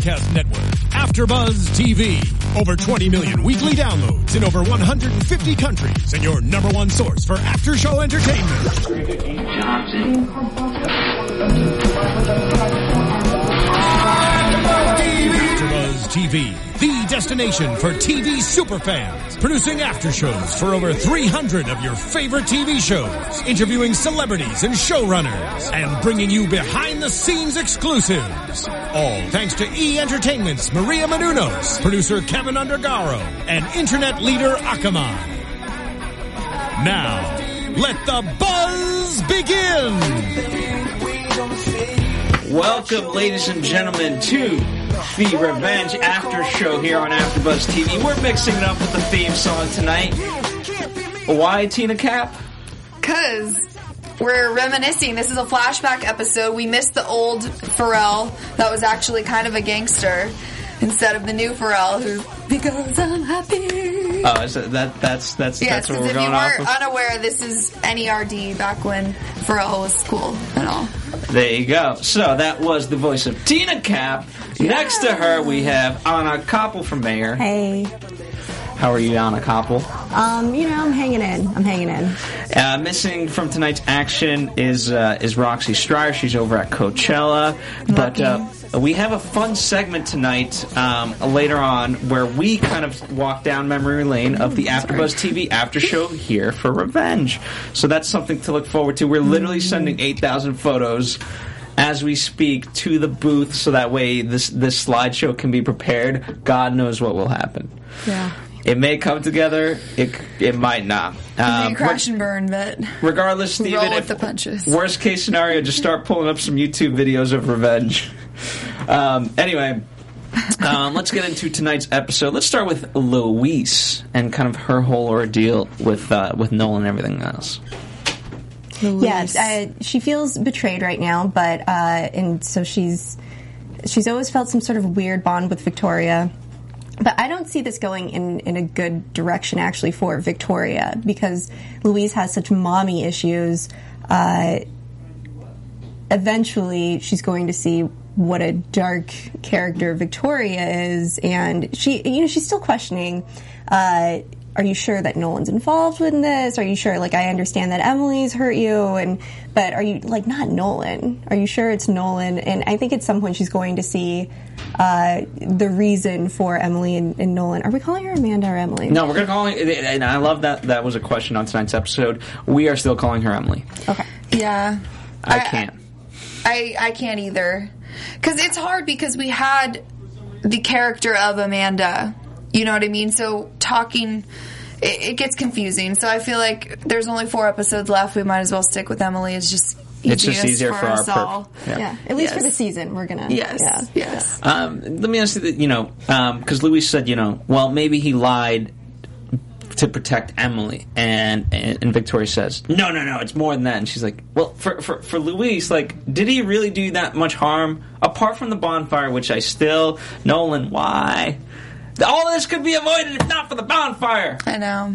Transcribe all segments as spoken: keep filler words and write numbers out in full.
broadcast network, AfterBuzz T V. Over twenty million weekly downloads in over one hundred fifty countries, and your number one source for after-show entertainment. AfterBuzz T V, the destination for T V superfans, producing aftershows for over three hundred of your favorite T V shows, interviewing celebrities and showrunners, and bringing you behind-the-scenes exclusives. All thanks to E! Entertainment's Maria Menounos, producer Kevin Undergaro, and internet leader Akamai. Now, let the buzz begin! Welcome, ladies and gentlemen, to the Revenge After Show here on AfterBuzz T V. We're mixing it up with the theme song tonight. Why, Tina Cap? Because we're reminiscing. This is a flashback episode. We missed the old Pharrell that was actually kind of a gangster instead of the new Pharrell who, because I'm happy. Oh, is that, that that's that's yes, that's what we're if going you off were of? unaware, this is N E R D back when Pharrell was cool and all. There you go. So that was the voice of Tina Cap. Yeah. Next to her, we have Anna Koppel from Mayor. Hey. How are you, Anna Koppel? Um, you know, I'm hanging in. I'm hanging in. Uh, missing from tonight's action is uh, is Roxy Stryer. She's over at Coachella. But uh, we have a fun segment tonight um, later on where we kind of walk down memory lane of the AfterBuzz T V after show here for Revenge. So that's something to look forward to. We're literally sending eight thousand photos as we speak to the booth so that way this this slideshow can be prepared. God knows what will happen. Yeah. It may come together. It it might not. Um, crash and burn, but regardless, Steven, roll with if the punches. Worst case scenario, just start pulling up some YouTube videos of Revenge. Um, anyway, um, let's get into tonight's episode. Let's start with Louise and kind of her whole ordeal with uh, with Nolan and everything else. Yes, yeah, uh, she feels betrayed right now, but uh, and so she's she's always felt some sort of weird bond with Victoria. But I don't see this going in, in a good direction, actually, for Victoria, because Louise has such mommy issues. Uh, eventually, she's going to see what a dark character Victoria is, and she, you know, she's still questioning, uh, are you sure that Nolan's involved in this? Are you sure, like, I understand that Emily's hurt you, and but are you, like, not Nolan? Are you sure it's Nolan? And I think at some point she's going to see uh, the reason for Emily and, and Nolan. Are we calling her Amanda or Emily? No, we're going to call her, and I love that that was a question on tonight's episode. We are still calling her Emily. Okay. Yeah. I, I can't. I, I can't either. Because it's hard because we had the character of Amanda. You know what I mean? So talking, it, it gets confusing. So I feel like there's only four episodes left. We might as well stick with Emily. It's just it's just easier for, for us our all. Perp. Yeah. yeah, at least yes. for the season, we're gonna. Yes, yeah. yes. Um, let me ask you that, you know, because um, Louise said, you know, well, maybe he lied to protect Emily, and, and and Victoria says, no, no, no, it's more than that. And she's like, well, for for for Louise, like, did he really do that much harm apart from the bonfire? Which I still, Nolan, why? All this could be avoided if not for the bonfire. I know.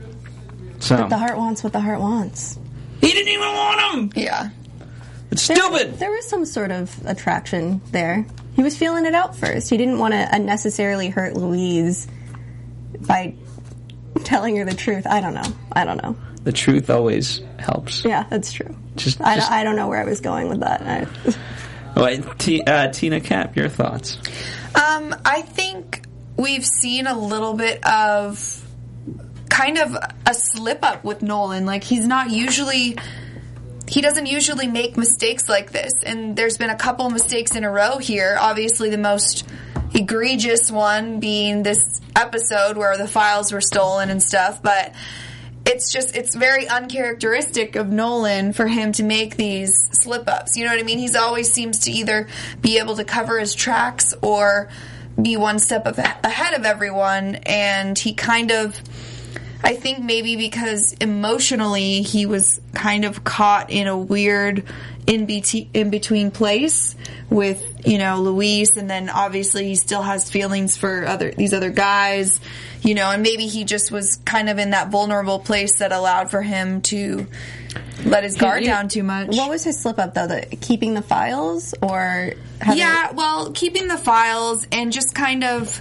So But the heart wants what the heart wants. He didn't even want him. Yeah. It's there, stupid. There was some sort of attraction there. He was feeling it out first. He didn't want to unnecessarily hurt Louise by telling her the truth. I don't know. I don't know. The truth always helps. Yeah, that's true. Just, I, just I don't know where I was going with that. I, well, T, uh, Tina Cap, your thoughts? Um, I think we've seen a little bit of kind of a slip up with Nolan. Like, he's not usually, he doesn't usually make mistakes like this. And there's been a couple mistakes in a row here. Obviously, the most egregious one being this episode where the files were stolen and stuff. But it's just, it's very uncharacteristic of Nolan for him to make these slip-ups. You know what I mean? He's always seems to either be able to cover his tracks or be one step ahead of everyone, and he kind of I think maybe because emotionally he was kind of caught in a weird in, be- in between place with, you know, Luis, and then obviously he still has feelings for other these other guys, you know, and maybe he just was kind of in that vulnerable place that allowed for him to let his guard He- down too much. What was his slip up though? The keeping the files or having Yeah, well, keeping the files and just kind of,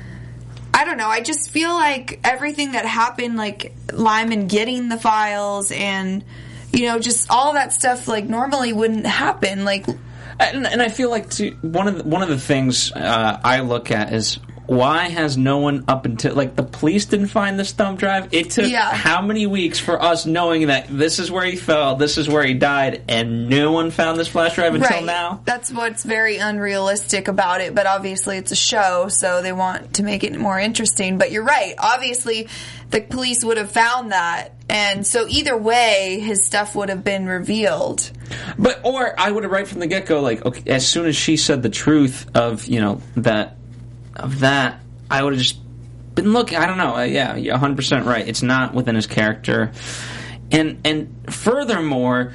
I don't know, I just feel like everything that happened, like Lyman getting the files and, you know, just all that stuff, like, normally wouldn't happen. Like, And, and I feel like too, one of the, one of the things uh, I look at is, why has no one up until, like, the police didn't find this thumb drive? It took Yeah. how many weeks for us knowing that this is where he fell, this is where he died, and no one found this flash drive until right. now? That's what's very unrealistic about it, but obviously it's a show, so they want to make it more interesting. But you're right. Obviously, the police would have found that, and so either way, his stuff would have been revealed. But, or I would have right from the get-go, like, okay, as soon as she said the truth of, you know, that, of that, I would have just been looking. I don't know. Uh, yeah, you're one hundred percent right. It's not within his character. And and furthermore,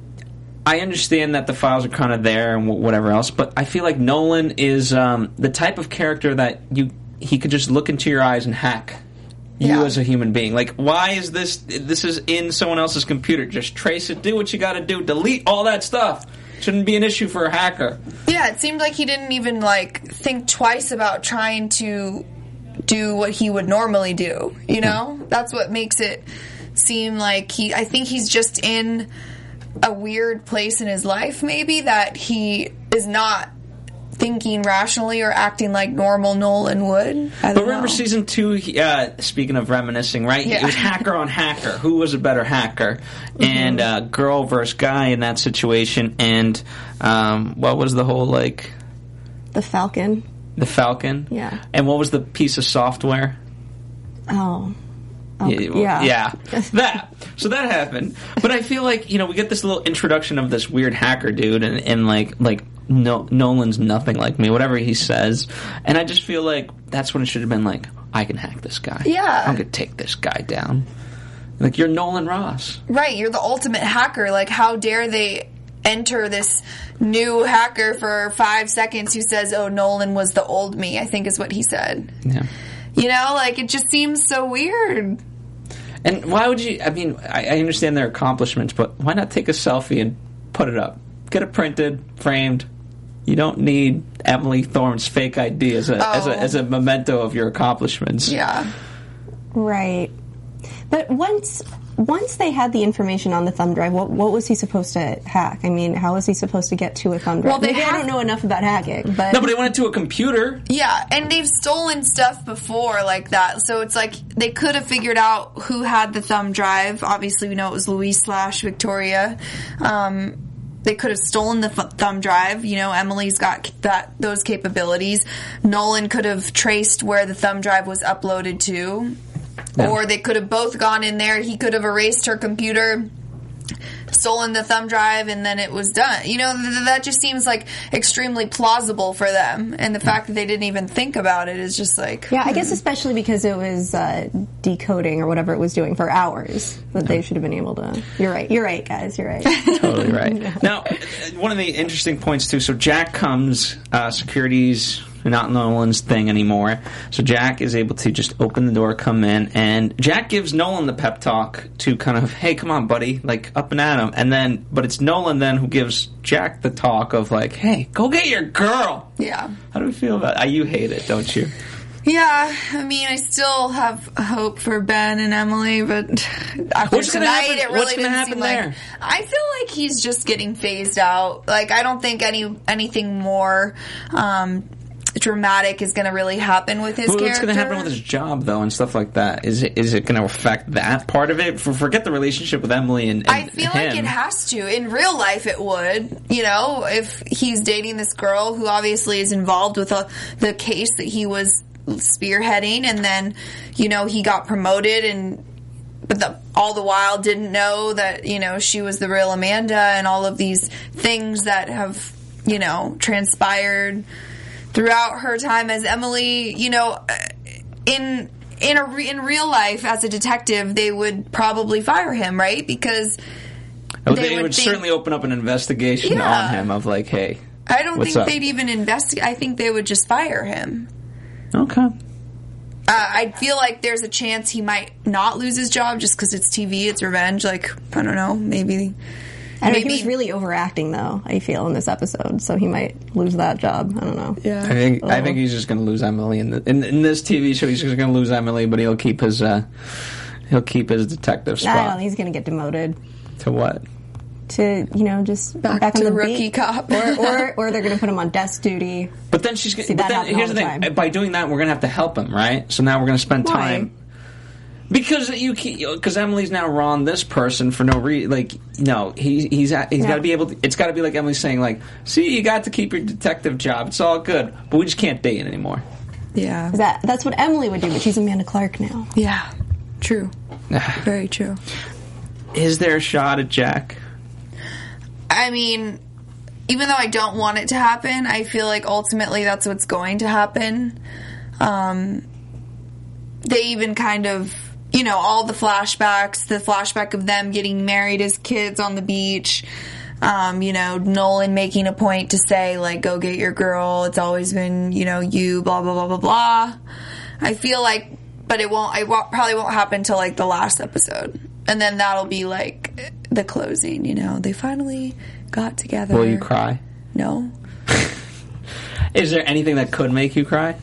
I understand that the files are kind of there and whatever else, but I feel like Nolan is um, the type of character that you he could just look into your eyes and hack you Yeah. as a human being. Like, why is this? This is in someone else's computer. Just trace it. Do what you got to do. Delete all that stuff. Shouldn't be an issue for a hacker. Yeah, it seemed like he didn't even, like, think twice about trying to do what he would normally do, you know? That's what makes it seem like he... I think he's just in a weird place in his life, maybe, that he is not thinking rationally or acting like normal Nolan would. I don't But remember know. season two, he, uh, speaking of reminiscing, right? Yeah. It was hacker on hacker. Who was a better hacker? And uh, girl versus guy in that situation. And um, what was the whole, like... the Falcon? The Falcon? Yeah. And what was the piece of software? Oh. Oh, Yeah. yeah. Yeah. That. So that happened. But I feel like, you know, we get this little introduction of this weird hacker dude, and, and like, like no, Nolan's nothing like me, whatever he says. And I just feel like that's when it should have been like, I can hack this guy. Yeah. I'm going to take this guy down. Like, you're Nolan Ross. Right, you're the ultimate hacker. Like, how dare they enter this new hacker for five seconds who says, oh, Nolan was the old me, I think is what he said. Yeah. You know, like, it just seems so weird. And why would you, I mean, I, I understand their accomplishments, but why not take a selfie and put it up? Get it printed, framed. You don't need Emily Thorne's fake I D as a, Oh. as a, as a memento of your accomplishments. Yeah. Right. But once once they had the information on the thumb drive, what what was he supposed to hack? I mean, how was he supposed to get to a thumb drive? Well, they Maybe I have- don't know enough about hacking, but No, but they went into a computer. Yeah, and they've stolen stuff before like that, so it's like they could have figured out who had the thumb drive. Obviously, we know it was Louise slash Victoria. Um, they could have stolen the f- thumb drive. You know, Emily's got that those capabilities. Nolan could have traced where the thumb drive was uploaded to. Yeah. Or they could have both gone in there. He could have erased her computer, stolen the thumb drive, and then it was done. You know, th- that just seems like extremely plausible for them. And the fact that they didn't even think about it is just like... yeah, I guess especially because it was uh, decoding or whatever it was doing for hours, that they should have been able to. You're right. You're right, guys. You're right. Totally right. Now, one of the interesting points, too, so Jack comes, uh, security's not Nolan's thing anymore, so Jack is able to just open the door, come in, and Jack gives Nolan the pep talk to kind of, hey, come on, buddy, like, up and at him, and then, but it's Nolan then who gives Jack the talk of, like, hey, go get your girl! Yeah. How do we feel about it? Uh, you hate it, don't you? Yeah, I mean, I still have hope for Ben and Emily, but after What's gonna tonight, happen- it really what's gonna didn't happen seem there? like... I feel like he's just getting phased out. Like, I don't think any anything more... Um, dramatic is going to really happen with his Well, character. what's going to happen with his job, though, and stuff like that? Is it is it going to affect that part of it? For, forget the relationship with Emily and, and I feel him. like it has to. In real life, it would. You know, if he's dating this girl who obviously is involved with a, the case that he was spearheading, and then, you know, he got promoted and but the, all the while didn't know that, you know, she was the real Amanda, and all of these things that have, you know, transpired throughout her time as Emily, you know, in in a re- in real life, as a detective, they would probably fire him, right? Because oh, they, they would, would think, certainly open up an investigation Yeah. on him of like, hey, I don't what's think up? they'd even investigate. I think they would just fire him. Okay. Uh, I feel like there's a chance he might not lose his job just because it's T V, it's revenge. Like, I don't know, maybe. I don't know, maybe he was really overacting, though, I feel, in this episode, so he might lose that job. I don't know. Yeah. I think I think he's just going to lose Emily in, the, in in this T V show. He's just going to lose Emily, but he'll keep his uh, he'll keep his detective spot. I don't know, he's going to get demoted. To what? To, you know, just Back back to on the rookie beat. cop. or, or or they're going to put him on desk duty. But then she's. See, but that then happen here's all the the thing. time. By doing that, we're going to have to help him, right? So now we're going to spend Why? time. Because you because Emily's now wrong this person for no reason. Like no, he he's he's Yeah. got to be able. to... It's got to be like Emily saying like, "See, you got to keep your detective job. It's all good, but we just can't date anymore." Yeah. That That's what Emily would do, but she's Amanda Clark now. Yeah. True. Very true. Is there a shot at Jack? I mean, even though I don't want it to happen, I feel like ultimately that's what's going to happen. Um, they even kind of, you know, all the flashbacks, the flashback of them getting married as kids on the beach, um, you know, Nolan making a point to say, like, go get your girl, it's always been, you know, you, blah, blah, blah, blah, blah. I feel like, but it won't, it won't, probably won't happen until, like, the last episode. And then that'll be, like, the closing, you know, they finally got together. Will you cry? No. Is there anything that could make you cry?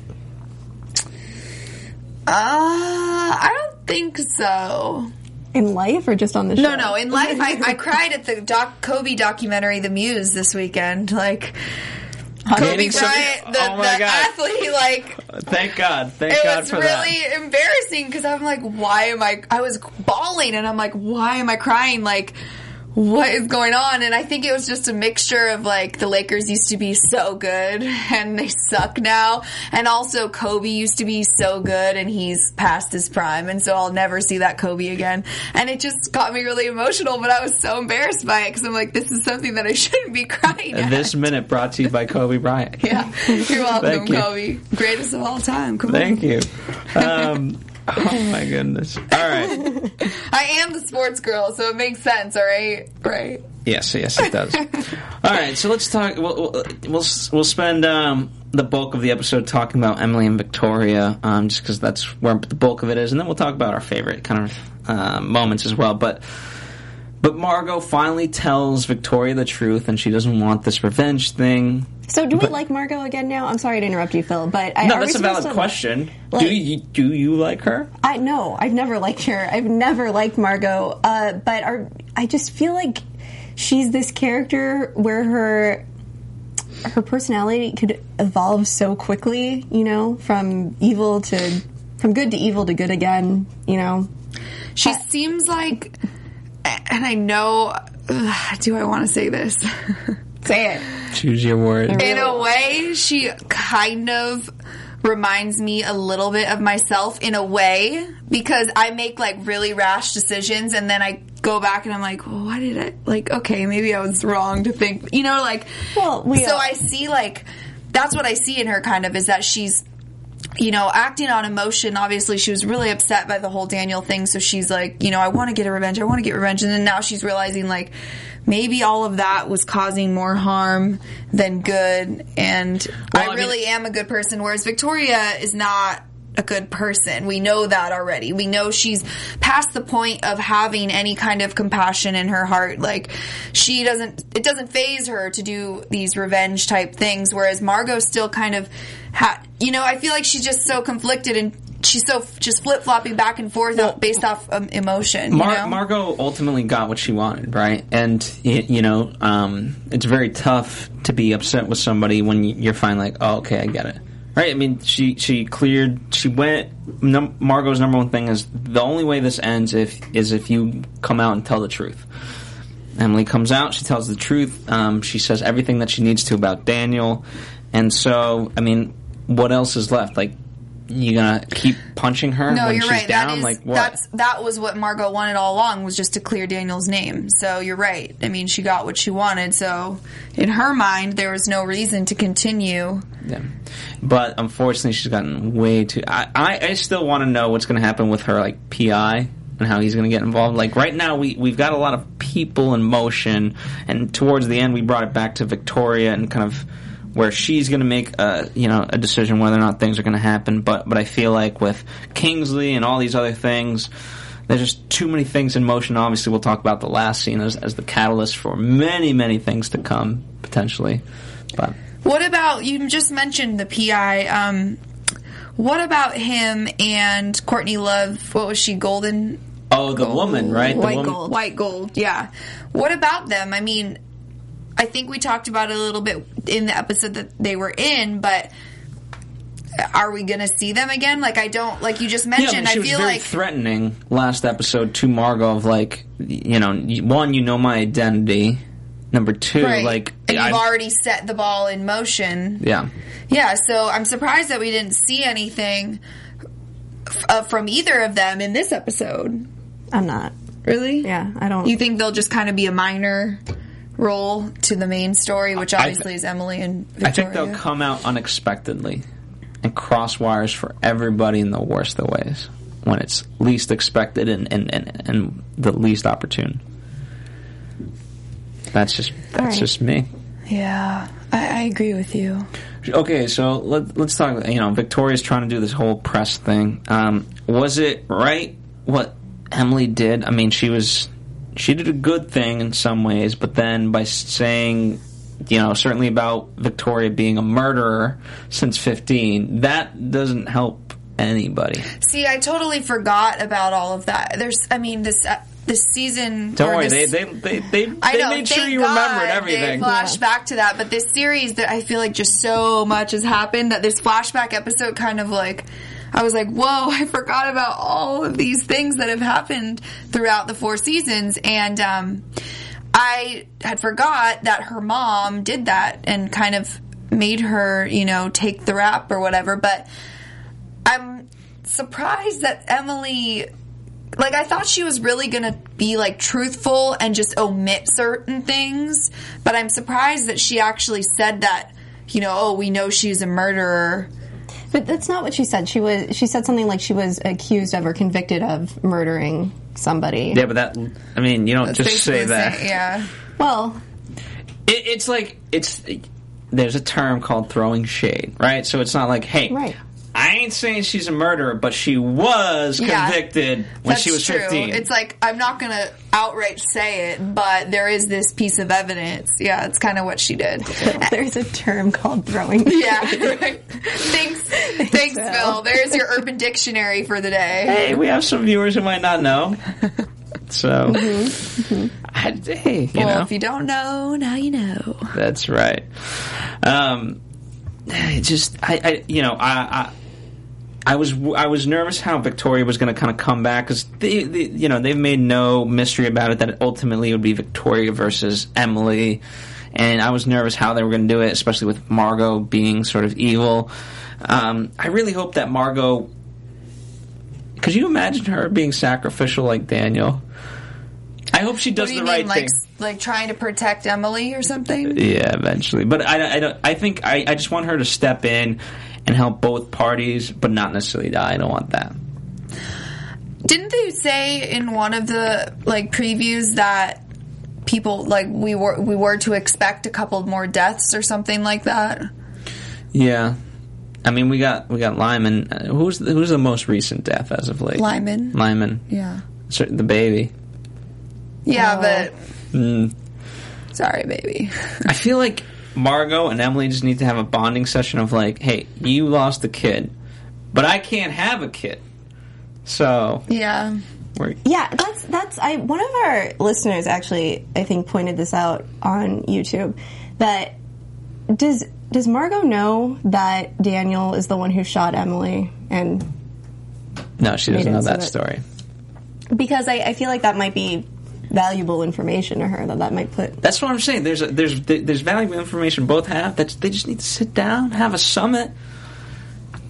Uh, I don't think so. In life or just on the show? No, no. In life, I, I cried at the doc, Kobe documentary, The Muse, this weekend. Like, Kobe Getting some- Bryant, the, oh my the God. athlete, like, Thank God. Thank it God was for really that. embarrassing because I'm like, why am I, I was bawling and I'm like, why am I crying? Like, what is going on? And I think it was just a mixture of like the Lakers used to be so good and they suck now, and also Kobe used to be so good and he's past his prime, and so I'll never see that Kobe again. And it just got me really emotional, but I was so embarrassed by it because I'm like, this is something that I shouldn't be crying at. This minute brought to you by Kobe Bryant. Yeah, you're welcome, Thank you. Kobe, greatest of all time. Come Thank on. you. Um, oh my goodness. All right. I am the sports girl, so it makes sense. All right, right. Yes, yes, it does. All right, so let's talk. We'll we'll we'll, we'll spend um, the bulk of the episode talking about Emily and Victoria, um, just because that's where the bulk of it is, and then we'll talk about our favorite kind of uh, moments as well. But but Margot finally tells Victoria the truth, and she doesn't want this revenge thing. So do we But- like Margot again now? I'm sorry to interrupt you, Phil, but I, No, are we that's a supposed valid to- question. like- do you do you like her? I no, I've never liked her. I've never liked Margot. Uh, but are, I just feel like she's this character where her her personality could evolve so quickly. You know, from evil to from good to evil to good again. You know, She seems like, and I know, ugh, do I want to say this? say it. Choose your word. In a way, she kind of reminds me a little bit of myself in a way, because I make like really rash decisions and then I go back and I'm like, well, why did I, like, okay, maybe I was wrong to think, you know, like, Well, we so all- I see like, that's what I see in her kind of, is that she's, you know, acting on emotion. Obviously, she was really upset by the whole Daniel thing, so she's like, you know, I want to get a revenge, I want to get revenge, and then now she's realizing, like, maybe all of that was causing more harm than good, and Well, I, I mean- really am a good person, whereas Victoria is not a good person. We know that already. We know she's past the point of having any kind of compassion in her heart. Like, she doesn't, it doesn't faze her to do these revenge type things, whereas Margot still kind of ha- you know, I feel like she's just so conflicted and she's so f- just flip-flopping back and forth Well, based off um, emotion, you Mar- know? Margot ultimately got what she wanted, right? And y- you know, um, it's very tough to be upset with somebody when y- you're finally like, oh, okay, I get it, right? I mean, she she cleared, she went. Num- Margot's number one thing is the only way this ends if is if you come out and tell the truth. Emily comes out, she tells the truth. Um, she says everything that she needs to about Daniel, and so I mean, what else is left? Like, you gonna keep punching her No, when you're she's right. down? That is, like what? That's that was what Margot wanted all along, was just to clear Daniel's name. So you're right. I mean, she got what she wanted. So in her mind, there was no reason to continue. Yeah. But unfortunately, she's gotten way too. I I, I still want to know what's going to happen with her like P I and how he's going to get involved. Like right now, we we've got a lot of people in motion, and towards the end, we brought it back to Victoria and kind of where she's going to make a you know a decision whether or not things are going to happen. But but I feel like with Kingsley and all these other things, there's just too many things in motion. Obviously, we'll talk about the last scene as, as the catalyst for many many things to come potentially. But what about, you just mentioned the P I? Um, what about him and Courtney Love? What was she, Golden? Oh, the gold. woman, right? The White woman. gold. White gold, yeah. What about them? I mean, I think we talked about it a little bit in the episode that they were in, but are we going to see them again? Like, I don't, like you just mentioned, yeah, I, mean, she I was feel very like threatening last episode to Margot of like, you know, one, you know my identity. Number two, right. like, and you've I've, already set the ball in motion. Yeah. Yeah, so I'm surprised that we didn't see anything f- uh, from either of them in this episode. I'm not. Really? Yeah, I don't. You think they'll just kind of be a minor role to the main story, which obviously th- is Emily and Victoria? I think they'll come out unexpectedly and cross wires for everybody in the worst of ways when it's least expected and, and, and, and the least opportune. That's just that's right. just me. Yeah, I, I agree with you. Okay, so let, let's talk. You know, Victoria's trying to do this whole press thing. Um, was it right what Emily did? I mean, she was she did a good thing in some ways, but then by saying, you know, certainly about Victoria being a murderer since fifteen, that doesn't help anybody. See, I totally forgot about all of that. There's, I mean, this. Uh, This season, don't worry, this, they they they they, I they know, made sure you God remembered everything. They flashed yeah. back to that, but this series, that I feel like just so much has happened that this flashback episode kind of like, I was like, whoa, I forgot about all of these things that have happened throughout the four seasons, and um, I had forgot that her mom did that and kind of made her, you know, take the rap or whatever. But I'm surprised that Emily. Like, I thought she was really going to be, like, truthful and just omit certain things. But I'm surprised that she actually said that, you know, oh, we know she's a murderer. But that's not what she said. She was. She said something like she was accused of or convicted of murdering somebody. Yeah, but that, I mean, you don't That's just say that. Say, yeah. Well, it, it's like, it's, there's a term called throwing shade, right? So it's not like, hey, right. I ain't saying she's a murderer, but she was convicted yeah, when she was true. fifteen. It's like, I'm not going to outright say it, but there is this piece of evidence. Yeah, it's kind of what she did. There's a term called throwing shade. Yeah, right. Thanks, thanks, so. Phil. There's your Urban Dictionary for the day. Hey, we have some viewers who might not know. So, mm-hmm. Mm-hmm. I, hey, you well, know. if you don't know, now you know. That's right. Um, it just, I, I you know, I, I I was I was nervous how Victoria was going to kind of come back because they, they, you know, they've made no mystery about it that ultimately it would be Victoria versus Emily, and I was nervous how they were going to do it, especially with Margot being sort of evil. Um, I really hope that Margot. Could you imagine her being sacrificial like Daniel? I hope she does what do the you right mean, like, thing. Like trying to protect Emily or something? Yeah, eventually. But I, I, don't, I think I, I just want her to step in and help both parties, but not necessarily die. I don't want that. Didn't they say in one of the like previews that people like we were we were to expect a couple more deaths or something like that? Yeah, I mean we got we got Lyman. Uh, who's the, who's the most recent death as of late? Lyman. Lyman. Yeah. So, the baby. Yeah, oh. but mm. sorry, baby. I feel like Margot and Emily just need to have a bonding session of like, hey, you lost a kid, but I can't have a kid. So yeah, we're yeah, that's that's. I one of our listeners actually, I think, pointed this out on YouTube. That does does Margot know that Daniel is the one who shot Emily? And no, she doesn't know that story. Because I, I feel like that might be valuable information to her that that might put. That's what I'm saying. There's a, there's there's valuable information both have. That they just need to sit down, have a summit,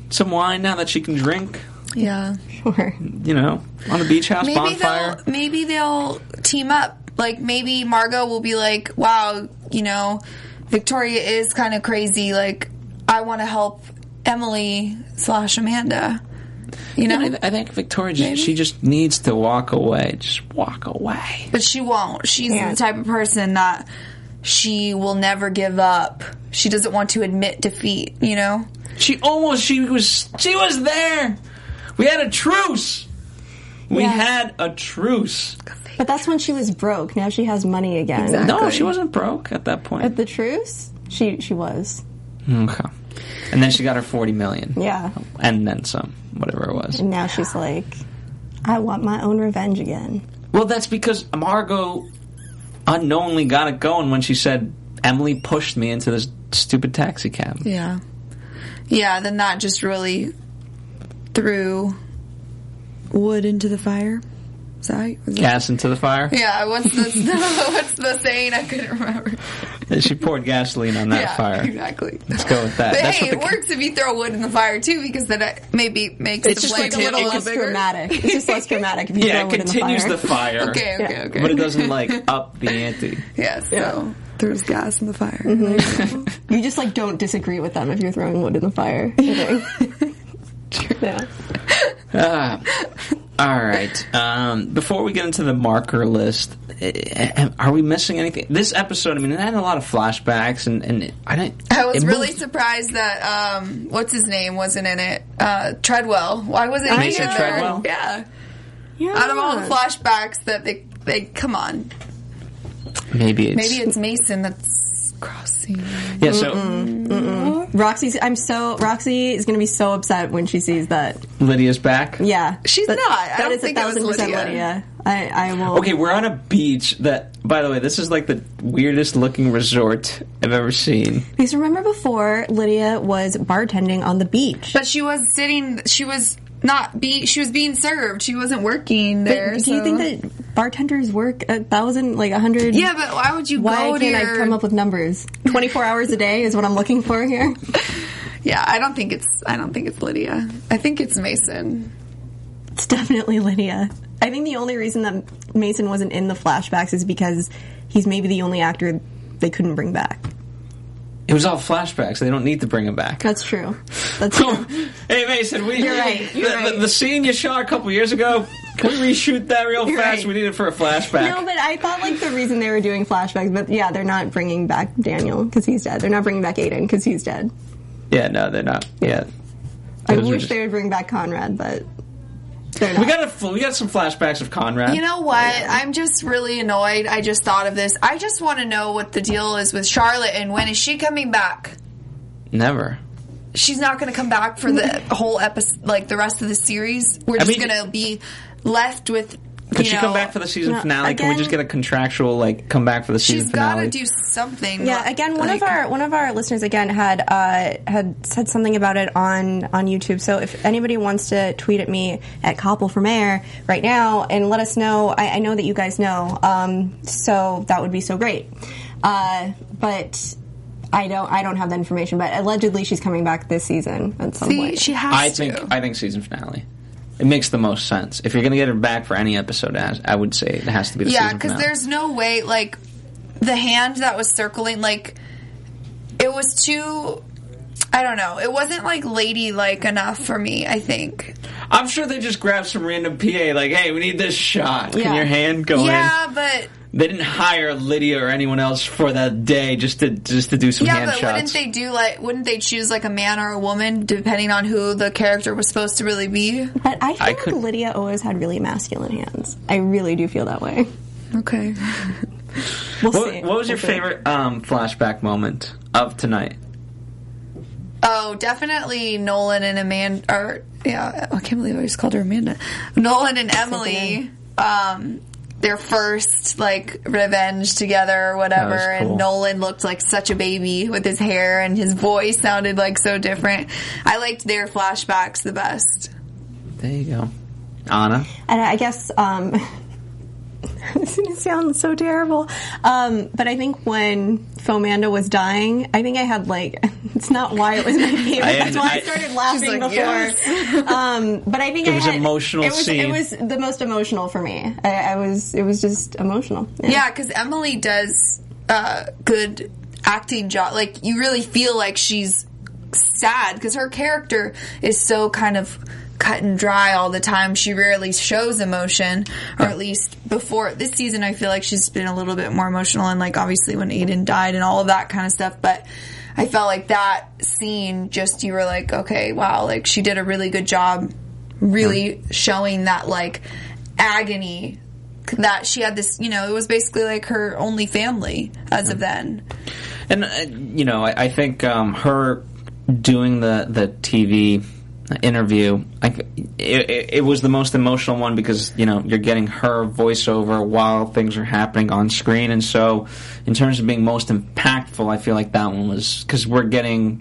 some wine now that she can drink? Yeah. Sure. You know, on the beach house Maybe bonfire. they'll maybe they'll team up. Like maybe Margot will be like, "Wow, you know, Victoria is kind of crazy. Like, I want to help Emily slash Amanda." You know, I, th- I think Victoria just, she just needs to walk away. Just walk away. but she won't. She's Yeah. the type of person that she will never give up. She doesn't want to admit defeat. You know. She almost she was she was there. We had a truce. We Yeah. had a truce. But that's when she was broke. Now she has money again. Exactly. No, she wasn't broke at that point. At the truce, she she was. Okay. And then she got her forty million. Yeah. And then some, whatever it was. And now she's like, I want my own revenge again. Well, that's because Margot unknowingly got it going when she said, Emily pushed me into this stupid taxi cab. Yeah. Yeah. Then that just really threw wood into the fire. Is that, is that Gas into the fire. Yeah, what's the what's the saying? I couldn't remember. And she poured gasoline on that yeah, fire. exactly. Let's go with that. But That's hey, what it the, works if you throw wood in the fire too, because then it maybe makes It's the just flame like a little little less bigger. dramatic. It's just less dramatic if you yeah, throw it it in the continues fire. the fire. Okay, okay, Yeah. okay. But it doesn't like up the ante. Yeah, so Yeah. there's gas in the fire. Mm-hmm. You just like don't disagree with them if you're throwing wood in the fire. Yeah. Ah. All right. Um, before we get into the marker list, eh, are we missing anything? This episode, I mean, it had a lot of flashbacks, and, and I didn't. I was it really moved- surprised that um, what's his name wasn't in it. Uh, Treadwell. Why wasn't he Mason in there? Treadwell? Yeah. Yeah. Out of all the flashbacks that they they come on. Maybe it's Maybe it's Mason that's crossing. yeah. So Roxy's. I'm so Roxy is going to be so upset when she sees that. Lydia's back. Yeah, She's That- not. I That don't is think a it was thousand percent Lydia. Lydia. I, I will. Okay, we're on a beach that, by the way, this is like the weirdest looking resort I've ever seen. Because remember before Lydia was bartending on the beach. But she was sitting. She was not be. She was being served. She wasn't working there. But do you so- think that bartenders work a thousand, like a hundred? Yeah, but why would you Why go to can't I your- come up with numbers? Twenty-four hours a day is what I'm looking for here. Yeah, I don't think it's. I don't think it's Lydia. I think it's Mason. It's definitely Lydia. I think the only reason that Mason wasn't in the flashbacks is because he's maybe the only actor they couldn't bring back. It was all flashbacks. They don't need to bring him back. That's true. That's true. Hey Mason, we You're right, you're the, right. The, the scene you shot a couple years ago. Can we reshoot that real You're fast? right. We need it for a flashback. No, but I thought like the reason they were doing flashbacks, but yeah, they're not bringing back Daniel because he's dead. They're not bringing back Aiden because he's dead. Yeah, no, they're not. Yeah, I Those were wish just- they would bring back Conrad, but they're not. we got a we got some flashbacks of Conrad. You know what? I'm just really annoyed. I just thought of this. I just want to know what the deal is with Charlotte and when is she coming back? Never. She's not going to come back for the whole episode, like the rest of the series. We're I just mean- going to be left with. Could you she know, come back for the season No, finale? Can we again- just get a contractual like come back for the season She's got finale? to do something. Yeah, again, one like, of our one of our listeners again had uh, had said something about it on on YouTube. So if anybody wants to tweet at me at Koppel for Mayor right now and let us know, I, I know that you guys know, um, so that would be so great. Uh, but I don't I don't have that information. But allegedly, she's coming back this season at some See, point. she has I to. think I think season finale. It makes the most sense. If you're going to get her back for any episode, as I would say it has to be the Yeah, season because finale. there's no way, like, the hand that was circling, like, it was too, I don't know, it wasn't, like, ladylike enough for me, I think. I'm sure they just grabbed some random P A like, hey, we need this shot. Can Yeah. your hand go in? Yeah, but, They didn't hire Lydia or anyone else for that day just to just to do some yeah, hand but shots. wouldn't they do, like, wouldn't they choose, like, a man or a woman, depending on who the character was supposed to really be? But I feel I like could- Lydia always had really masculine hands. I really do feel that way. Okay. We'll what, see. what was your We'll see. favorite um, flashback moment of tonight? Oh, definitely Nolan and Amanda, or, yeah, I can't believe I just called her Amanda. Nolan and Emily, um, their first, like, revenge together or whatever, That was cool. and Nolan looked like such a baby with his hair, and his voice sounded, like, so different. I liked their flashbacks the best. There you go. Anna? And I guess um, It's going to sound so terrible. Um, but I think when Fomanda was dying, I think I had like, it's not why it was my favorite. I, That's why I, I started laughing like, before. yes. um, but I think it I was had, emotional it was, scene. It was the most emotional for me. I, I was, it was just emotional. Yeah, because Emily does uh, good acting job. Like, you really feel like she's sad because her character is so kind of cut and dry all the time. She rarely shows emotion, or at least before this season I feel like she's been a little bit more emotional, and like obviously when Aiden died and all of that kind of stuff, but I felt like that scene just, you were like, okay, wow, like she did a really good job really showing that like agony that she had. This, you know, it was basically like her only family as of then. And uh, you know, I, I think um, her doing the the T V interview, I, it, it was the most emotional one because, you know, you're getting her voiceover while things are happening on screen, and so in terms of being most impactful, I feel like that one was, because we're getting,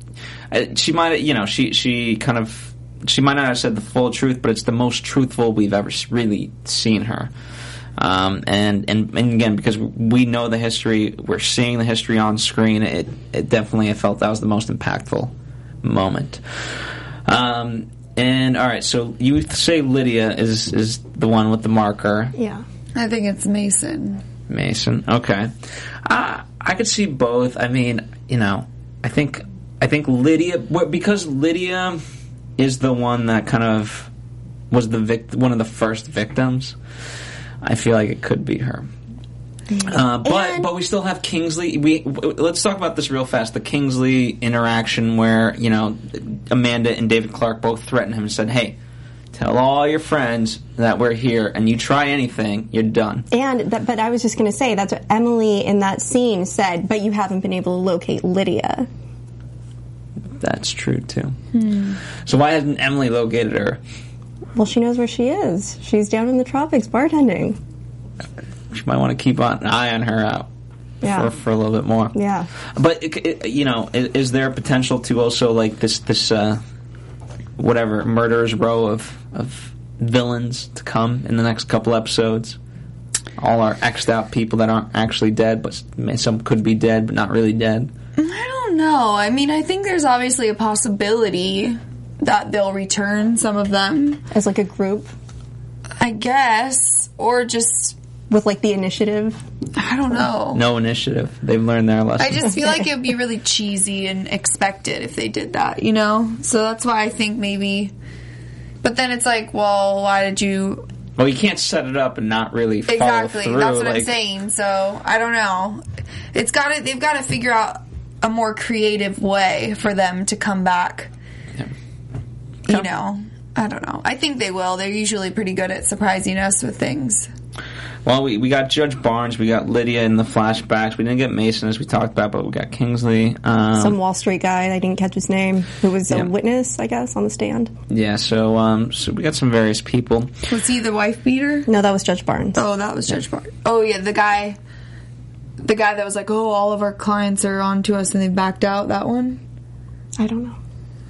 she might, you know, she she kind of, she might not have said the full truth, but it's the most truthful we've ever really seen her. Um, and, and and again, because we know the history, we're seeing the history on screen, it, it definitely, I felt that was the most impactful moment. Um, and all right, so you say Lydia is is the one with the marker. Yeah. I think it's Mason. Mason, okay. Uh, I could see both. I mean, you know, I think I think Lydia, because Lydia is the one that kind of was the vic- one of the first victims. I feel like it could be her. Uh, but And- but we still have Kingsley. We w- let's talk about this real fast. The Kingsley interaction, where, you know, Amanda and David Clark both threatened him and said, "Hey, tell all your friends that we're here, and you try anything, you're done." And that, but I was just going to say that's what Emily in that scene said. But you haven't been able to locate Lydia. That's true too. Hmm. So why hasn't Emily located her? Well, she knows where she is. She's down in the tropics bartending. She might want to keep an eye on her out Yeah. for, for a little bit more. Yeah. But it, it, you know, is, is there potential to also, like, this this uh, whatever murderers row of of villains to come in the next couple episodes? All our X'd out people that aren't actually dead, but some could be dead, but not really dead. I don't know. I mean, I think there's obviously a possibility that they'll return, some of them. As like a group. I guess. Or just, With like the initiative. I don't know. No initiative. They've learned their lesson. I just feel like it would be really cheesy and expected if they did that, you know? So that's why I think maybe... But then it's like, well, why did you... Well, you can't set it up and not really follow Exactly. through. That's what like, I'm saying. So, I don't know. It's got to... They've got to figure out a more creative way for them to come back. Yeah. You know? I don't know. I think they will. They're usually pretty good at surprising us with things. Well, we, we got Judge Barnes, we got Lydia in the flashbacks, we didn't get Mason as we talked about, but we got Kingsley. Um, Some Wall Street guy, I didn't catch his name, who was Yeah. a witness, I guess, on the stand. yeah, so um, so we got some various people. Was he the wife beater? No, that was Judge Barnes. Oh, that was Judge Barnes. Oh, yeah, the guy... The guy that was like, oh, all of our clients are on to us and they backed out, that one? I don't know.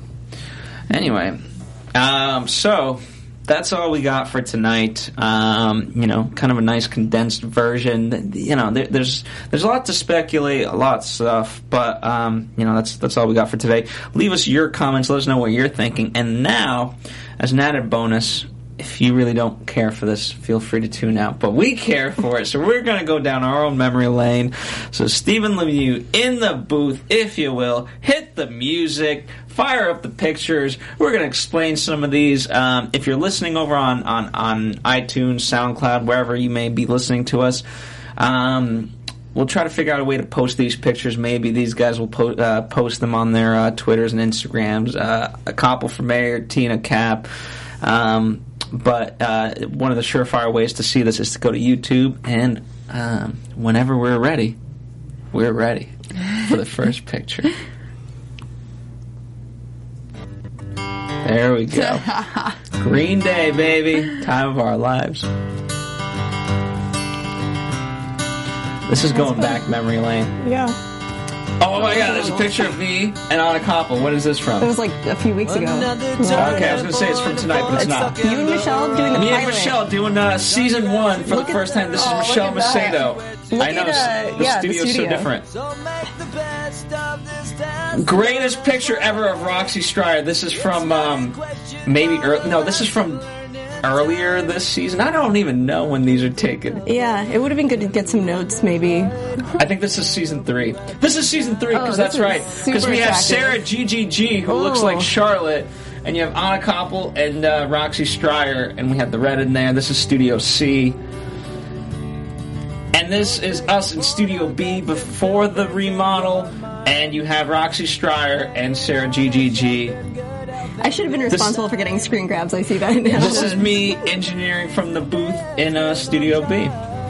Anyway, um, so that's all we got for tonight. Um, you know, kind of a nice condensed version. You know, there, there's there's a lot to speculate, a lot of stuff, but um, you know, that's that's all we got for today. Leave us your comments. Let us know what you're thinking. And now, as an added bonus, if you really don't care for this, feel free to tune out. But we care for it, so we're going to go down our own memory lane. So Stephen Lemieux in the booth, if you will. Hit the music. Fire up the pictures. We're going to explain some of these. Um, if you're listening over on, on, on iTunes, SoundCloud, wherever you may be listening to us, um, we'll try to figure out a way to post these pictures. Maybe these guys will po- uh, post them on their uh, Twitters and Instagrams. Uh, a couple for Mayor, Tina Cap. Um, but uh, one of the surefire ways to see this is to go to YouTube, and um, whenever we're ready, we're ready for the first picture. There we go. Green Day, baby. Time of our lives. This is going back memory lane. Yeah. Oh my god, there's a picture of me and Anna Koppel. What is this from? It was like a few weeks ago. Okay, I was going to say it's from tonight, but it's not. You and Michelle doing the Me pilot. and Michelle doing uh, season one for Look the at- first time. This is oh, look Michelle at that. Macedo. Look I know, at, uh, the yeah, the studio's studio. so different. Greatest picture ever of Roxy Stryer. This is from um, maybe early, no, this is from earlier this season. I don't even know when these are taken. Yeah, it would have been good to get some notes, maybe. I think this is season three. This is season three because Oh, that's this is right. Because super we have attractive. Sarah G G G who looks Oh. like Charlotte, and you have Anna Koppel and uh, Roxy Stryer, and we have the red in there. This is Studio C. And this is us in Studio B before the remodel, and you have Roxy Stryer and Sarah G G G. I should have been responsible for getting screen grabs. I see that now. This is me engineering from the booth in uh, Studio B.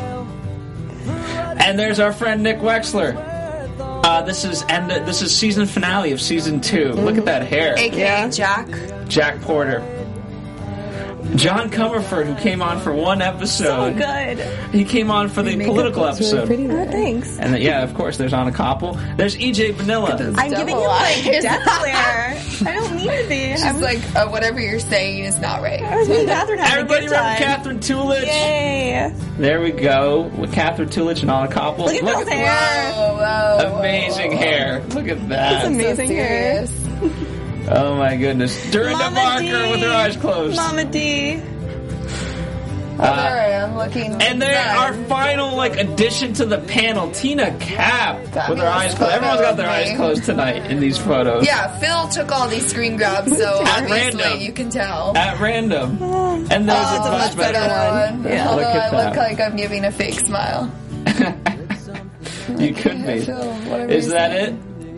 And there's our friend Nick Wexler. Uh, this is and this is season finale of season two. Look at that hair, A K A Yeah. Jack. Jack Porter. John Comerford, who came on for one so episode. good. He came on for the political episode. Oh, thanks. And then, yeah, of course, there's Anna Koppel. There's E J Vanilla. I'm giving you Double like eyes. death glare. I don't need to be. She's I'm like, uh, whatever you're saying is not right. I was with Catherine having Everybody a good remember time. Catherine Tulich? Yay! There we go. With Catherine Tulich and Anna Koppel. Look at Bill's hair. Whoa, whoa, whoa. Amazing hair. Look at That's that. amazing hair. Serious. Oh my goodness. Dorinda Mama Barker D. with her eyes closed. Mama D. Oh, there I am looking. And there, nice. our final like addition to the panel, Tina Cap with her eyes closed. Everyone's got their eyes closed tonight in these photos. Yeah, Phil took all these screen grabs, so At obviously random. you can tell. At random. And there's Oh, a much that's better better one. one. Yeah. Although Look at I look that. like I'm giving a fake smile. You could be. Phil, whatever Is you that say.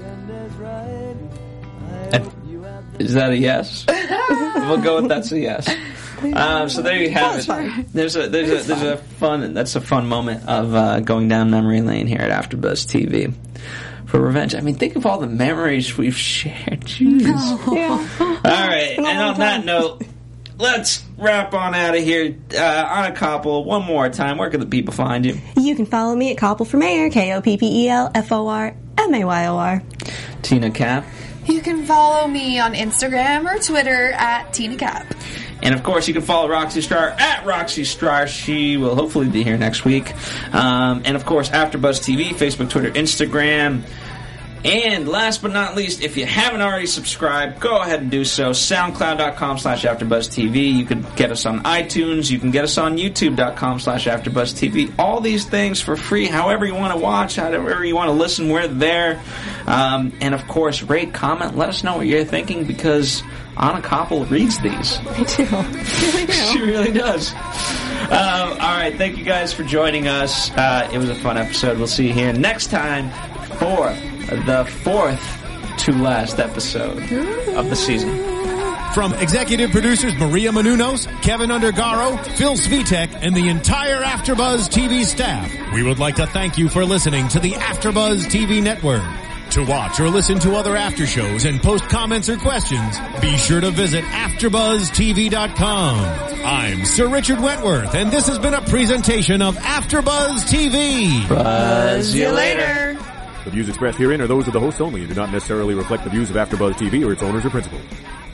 it? Is that a yes? We'll go with that's a yes. Um, so there you have That was it. fun. There's a there's a there's a fun that's a fun moment of uh, going down memory lane here at AfterBuzz T V for revenge. I mean, think of all the memories we've shared. Jeez. Yeah. All right, been a and long on that time. note, let's wrap on out of here. Uh, Anna Koppel, one more time. Where can the people find you? You can follow me at Koppel for Mayor, K O P P E L F O R M A Y O R. Tina Cap. You can follow me on Instagram or Twitter at Tina Cap. And of course, you can follow Roxy Stryer at Roxy Stryer. She will hopefully be here next week. Um, and of course, AfterBuzz T V, Facebook, Twitter, Instagram. And last but not least, if you haven't already subscribed, go ahead and do so. SoundCloud.com slash AfterBuzzTV. You can get us on iTunes. You can get us on YouTube.com slash AfterBuzzTV. All these things for free. However you want to watch, however you want to listen, we're there. Um, and of course, rate, comment, let us know what you're thinking because Anna Koppel reads these. I do. Really do. She really does. Um, all right, thank you guys for joining us. Uh, it was a fun episode. We'll see you here next time for the fourth to last episode of the season. From executive producers Maria Menounos, Kevin Undergaro, Phil Svitek, and the entire AfterBuzz T V staff, we would like to thank you for listening to the AfterBuzz T V network. To watch or listen to other after shows and post comments or questions, be sure to visit after buzz T V dot com. I'm Sir Richard Wentworth, and this has been a presentation of AfterBuzz T V. Buzz you later. The views expressed herein are those of the hosts only and do not necessarily reflect the views of AfterBuzz T V or its owners or principals.